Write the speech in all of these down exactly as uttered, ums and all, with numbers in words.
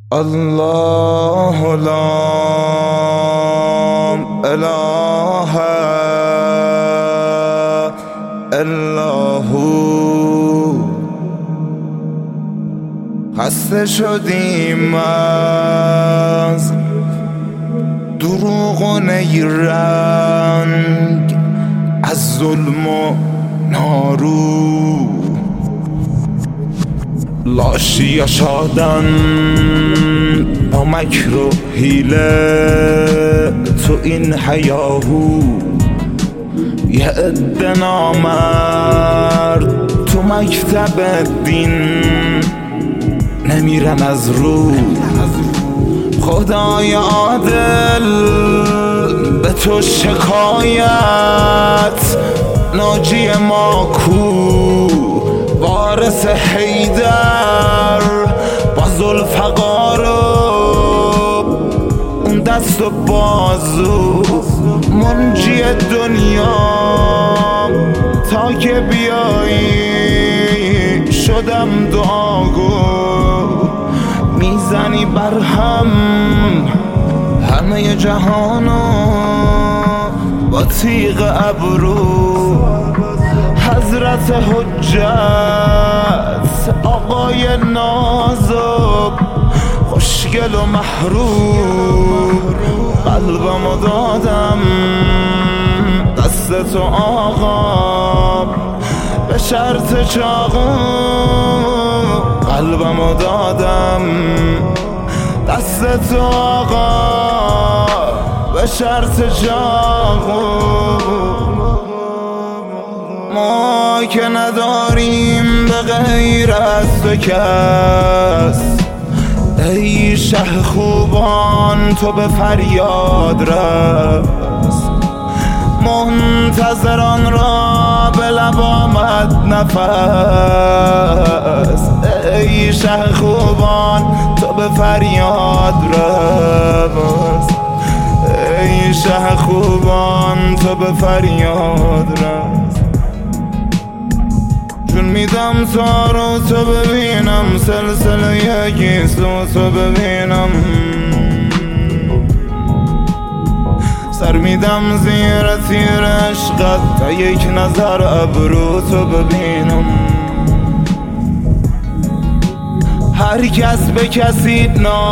الله لا اله الا هو. خسته شدیم از دروغ و نیرنگ، از ظلم و نارو، لاشی شادن با مکر و حیله تو این هیاهو. یه عده نامرد تو مکتب دین نمیرن از رو. خدای عادل به تو شکایت، ناجی ما کو؟ وارث حیدر با ذوالفقار و اون دست و بازو، منجی دنیا تا که بیایی شدم دعاگو. میزنی بر هم همه جهانو با تیغ ابرو. حضرت حجت آقای نازب، خوشگل و محروم، قلبمو دادم دست تو آقا به شرط چاقو. قلبمو دادم دست تو آقا به شرط چاقو. ما که نداریم به غیر از تو کس، ای شه خوبان تو به فریاد رس. منتظران را به لب آمد نفس، ای شه خوبان تو به فریاد رس. ای شه خوبان تو به فریاد رس. چون میدم تا رو تو ببینم، سلسله یکی سو تو ببینم. سر میدم زیر تیر عشقت تا یک نظر ابرو تو ببینم. هر کس به کسی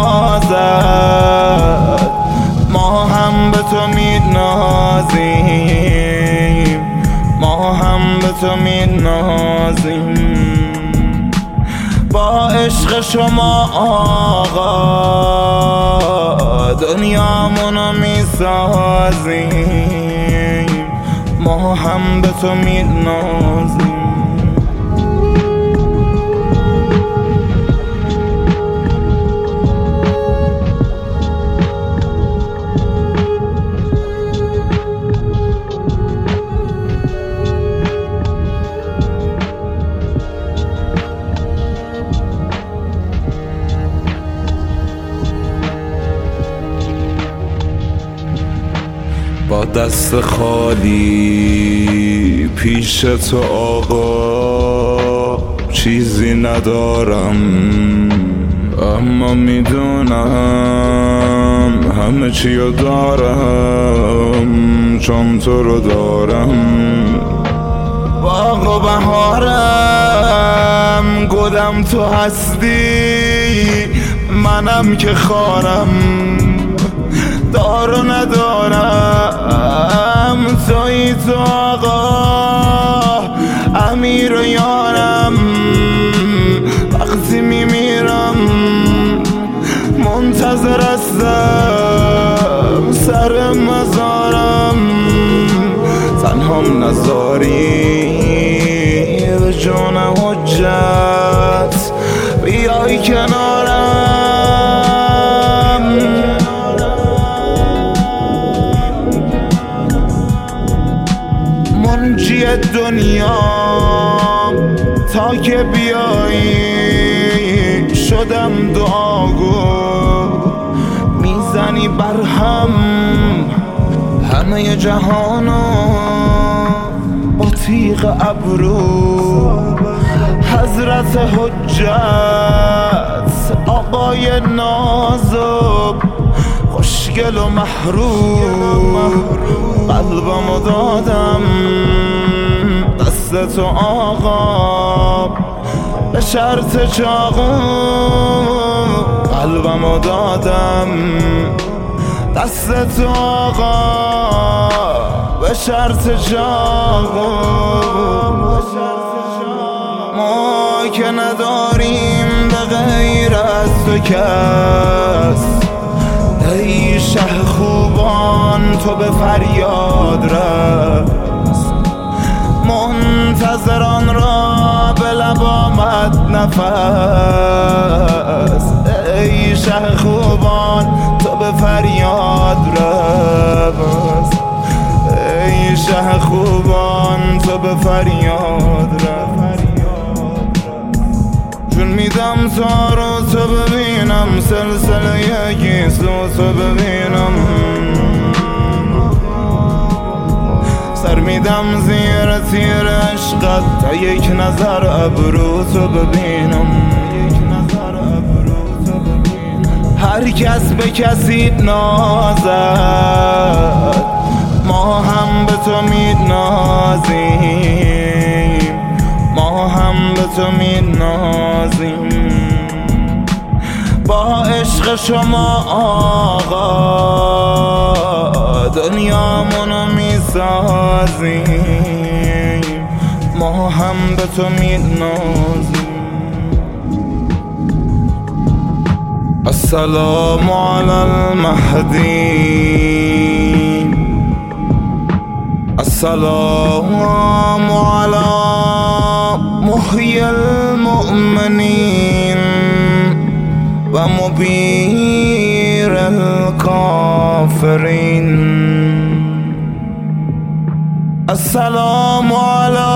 نازد، ما هم به تو می‌نازیم، ما هم به تو می‌نازیم. با عشق شما آقا دنیامونو میسازیم، ما هم به تو می‌نازیم. با دست خالی پیش تو آقا چیزی ندارم، اما میدونم همه چیو دارم چون تو رو دارم. باغ و بهارم گلم تو هستی، منم که خارم دار و ندارم. توی تو آقا امیر و یارم، وقتی میمیرم منتظر هستم سر مزارم. تنهام نذاری به جان حجت بیای کنارم. منجی دنیا تا که بیایی شدم دعاگو. میزنی بر هم همه جهانو با تیغ ابرو. حضرت حجت آقای های نازک خوشگل و محروم قلبمو دادم دست تو آقا به شرط چاقو قلبمو دادم دست تو آقا به شرط چاقو ما که نداریم به غیر از تو کس ای شه خوبان تو به فریاد رس منتظران را به لب آمد نفس ای شه خوبان تو به فریاد رس ای شه خوبان تو به فریاد رس جون میدم تا رو تو ببینم سلسله گیسو تو ببینم سر میدم زیر تیر عشقت تا یک نظر ابرو تو ببینم هر کس به کسی نازد ما هم به تو می‌نازیم ما هم به تو می‌نازیم با عشق شما آقا دنیامونو میسازیم ما هم به تو می‌نازیم السلام علی المهدی السلام علی محیی المؤمنین و مبیر الکافرین السلام علی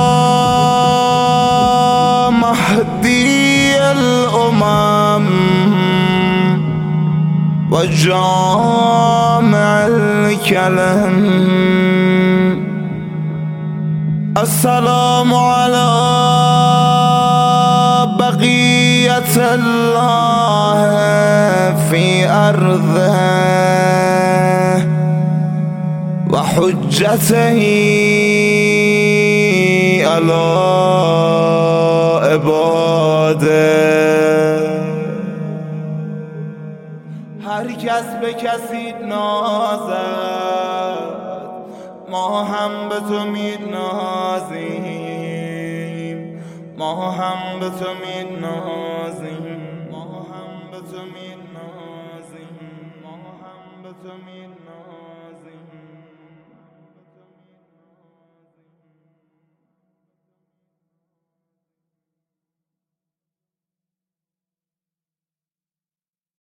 مهدی الامم و جامع الکلم السلام علی بقیت الله فی ارضه و حجته علی عباده هر کس به کسی نازد ما هم به تو می‌نازیم ما هم به تو می‌نازیم ما هم به تو می‌نازیم